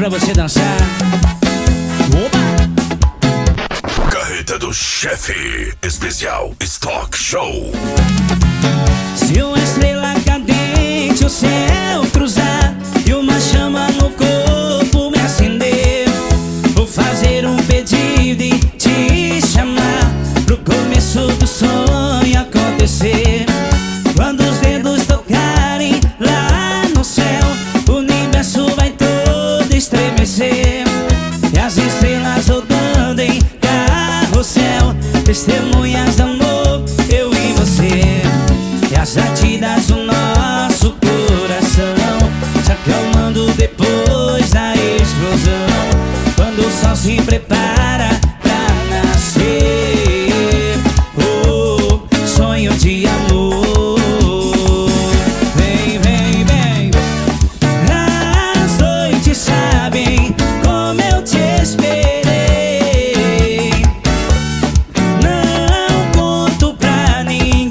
pra você dançar. Oba! Carreta do Chefe, especial Stock Show. Se uma estrela cadente o céu cruzar e uma chama no corpo me acender, vou fazer um pedido e te chamar pro começo do sonho acontecer. Quando os dedos tocarem lá no céu, o universo vai todo estremecer, e as estrelas rodando em carrossel, testemunhas de amor, eu e você. E as batidas do nosso coração se acalmando depois da explosão, quando o sol se prepara pra nascer. Oh, sonho de amor. Vem, vem, vem. As noites sabem como eu te esperei. Não conto pra ninguém.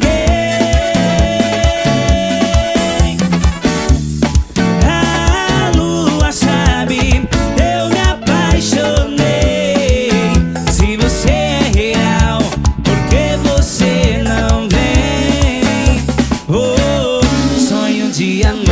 A lua sabe, eu me apaixonei. Se você é real, por que você não vem? Oh, sonho de amor.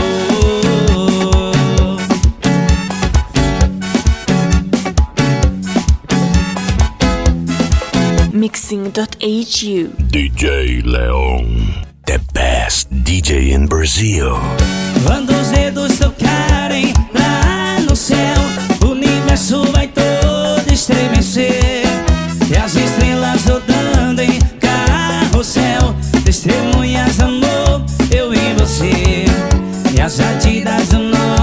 Mixing.hu. DJ Leon, the best DJ in Brazil. Quando os dedos tocarem lá no céu, o universo vai todo estremecer, e as estrelas rodando em carrossel, testemunhas de amor, eu e você. E as batidas do nosso